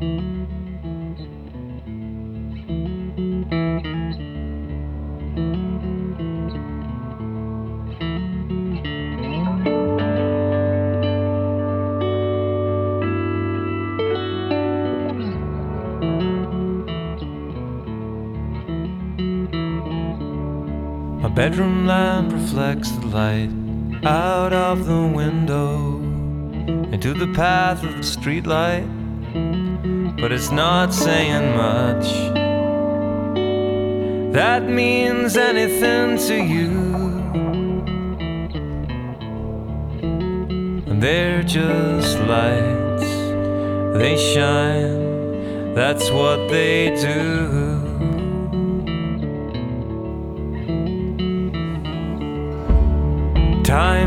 My bedroom lamp reflects the light out of the window into the path of the streetlight, but it's not saying much that means anything to you. And they're just lights, they shine, that's what they do. Time